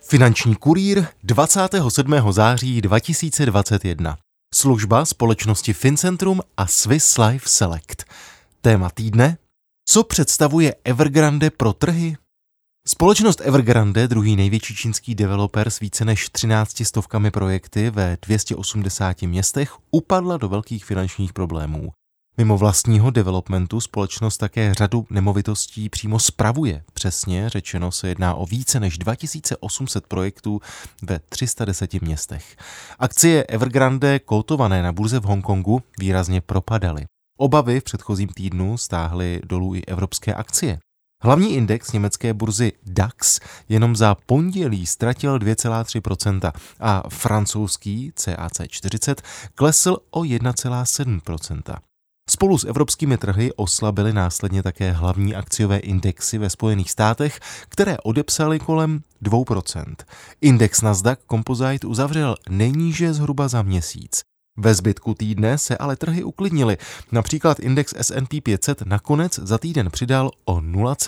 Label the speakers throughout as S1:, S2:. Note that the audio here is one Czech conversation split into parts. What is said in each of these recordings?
S1: Finanční kurýr 27. září 2021. Služba společnosti Fincentrum a Swiss Life Select. Téma týdne: co představuje Evergrande pro trhy? Společnost Evergrande, druhý největší čínský developer s více než 13 stovkami projekty ve 280 městech, upadla do velkých finančních problémů. Mimo vlastního developmentu společnost také řadu nemovitostí přímo spravuje. Přesně řečeno se jedná o více než 2800 projektů ve 310 městech. Akcie Evergrande kotované na burze v Hongkongu výrazně propadaly. Obavy v předchozím týdnu stáhly dolů i evropské akcie. Hlavní index německé burzy DAX jenom za pondělí ztratil 2,3% a francouzský CAC 40 klesl o 1,7%. Spolu s evropskými trhy oslabily následně také hlavní akciové indexy ve Spojených státech, které odepsaly kolem 2%. Index Nasdaq Composite uzavřel nejníže zhruba za měsíc. Ve zbytku týdne se ale trhy uklidnily. Například index S&P 500 nakonec za týden přidal o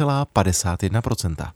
S1: 0,51%.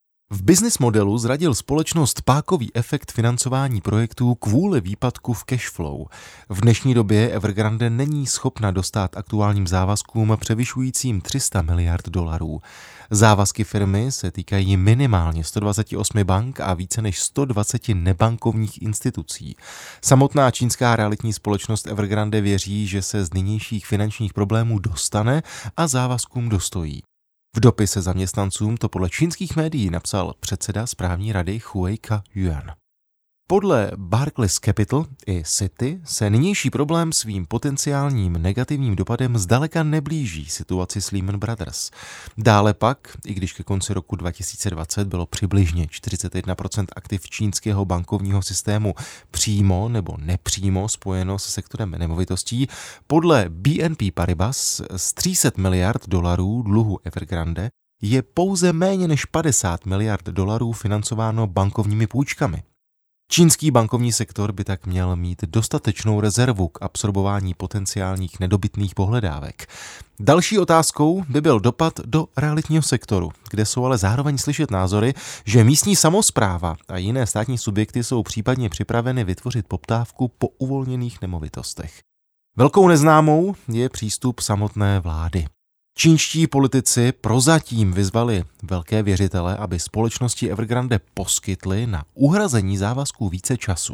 S1: V business modelu zradil společnost pákový efekt financování projektů kvůli výpadku v cash flow. V dnešní době Evergrande není schopna dostát aktuálním závazkům převyšujícím 300 miliard dolarů. Závazky firmy se týkají minimálně 128 bank a více než 120 nebankovních institucí. Samotná čínská realitní společnost Evergrande věří, že se z nynějších finančních problémů dostane a závazkům dostojí. V dopise zaměstnancům to podle čínských médií napsal předseda správní rady Hui Ka-yuan. Podle Barclays Capital i Citi se nynější problém svým potenciálním negativním dopadem zdaleka neblíží situaci s Lehman Brothers. Dále pak, i když ke konci roku 2020 bylo přibližně 41% aktiv čínského bankovního systému přímo nebo nepřímo spojeno se sektorem nemovitostí, podle BNP Paribas z 300 miliard dolarů dluhu Evergrande je pouze méně než 50 miliard dolarů financováno bankovními půjčkami. Čínský bankovní sektor by tak měl mít dostatečnou rezervu k absorbování potenciálních nedobytných pohledávek. Další otázkou by byl dopad do realitního sektoru, kde jsou ale zároveň slyšet názory, že místní samospráva a jiné státní subjekty jsou případně připraveny vytvořit poptávku po uvolněných nemovitostech. Velkou neznámou je přístup samotné vlády. Čínští politici prozatím vyzvali velké věřitele, aby společnosti Evergrande poskytly na uhrazení závazků více času.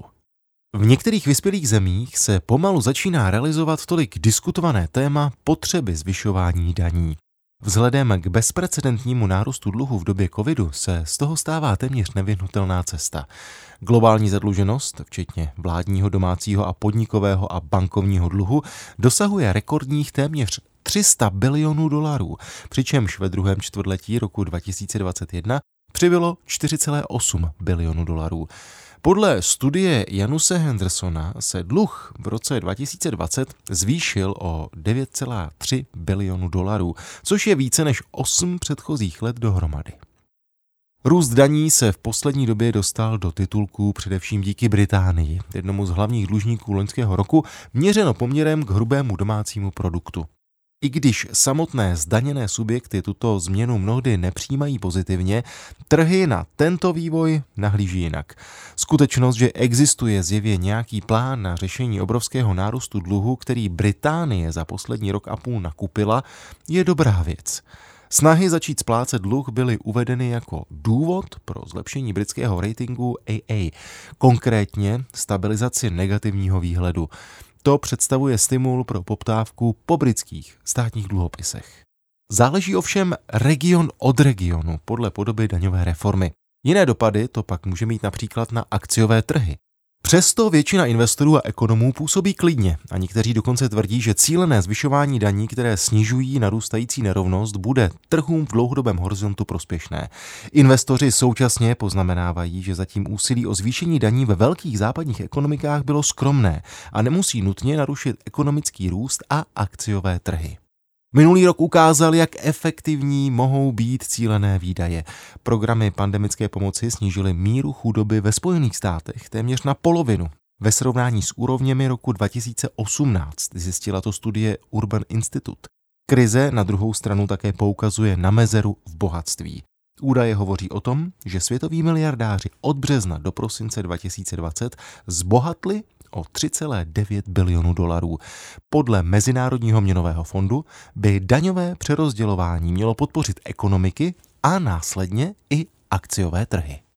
S1: V některých vyspělých zemích se pomalu začíná realizovat tolik diskutované téma potřeby zvyšování daní. Vzhledem k bezprecedentnímu nárůstu dluhu v době covidu se z toho stává téměř nevyhnutelná cesta. Globální zadluženost, včetně vládního, domácího a podnikového a bankovního dluhu, dosahuje rekordních téměř 300 bilionů dolarů, přičemž ve druhém čtvrtletí roku 2021 přibylo 4,8 bilionu dolarů. Podle studie Januse Hendersona se dluh v roce 2020 zvýšil o 9,3 bilionu dolarů, což je více než 8 předchozích let dohromady. Růst daní se v poslední době dostal do titulků především díky Británii, jednomu z hlavních dlužníků loňského roku, měřeno poměrem k hrubému domácímu produktu. I když samotné zdaněné subjekty tuto změnu mnohdy nepřijímají pozitivně, trhy na tento vývoj nahlíží jinak. Skutečnost, že existuje zjevně nějaký plán na řešení obrovského nárůstu dluhu, který Británie za poslední rok a půl nakupila, je dobrá věc. Snahy začít splácet dluh byly uvedeny jako důvod pro zlepšení britského ratingu AA, konkrétně stabilizaci negativního výhledu. To představuje stimul pro poptávku po britských státních dluhopisech. Záleží ovšem region od regionu podle podoby daňové reformy. Jiné dopady to pak může mít například na akciové trhy. Přesto většina investorů a ekonomů působí klidně a někteří dokonce tvrdí, že cílené zvyšování daní, které snižují narůstající nerovnost, bude trhům v dlouhodobém horizontu prospěšné. Investoři současně poznamenávají, že zatím úsilí o zvýšení daní ve velkých západních ekonomikách bylo skromné a nemusí nutně narušit ekonomický růst a akciové trhy. Minulý rok ukázal, jak efektivní mohou být cílené výdaje. Programy pandemické pomoci snížily míru chudoby ve Spojených státech téměř na polovinu. Ve srovnání s úrovněmi roku 2018 zjistila to studie Urban Institute. Krize na druhou stranu také poukazuje na mezeru v bohatství. Údaje hovoří o tom, že světoví miliardáři od března do prosince 2020 zbohatli o 3,9 bilionu dolarů. Podle Mezinárodního měnového fondu by daňové přerozdělování mělo podpořit ekonomiky a následně i akciové trhy.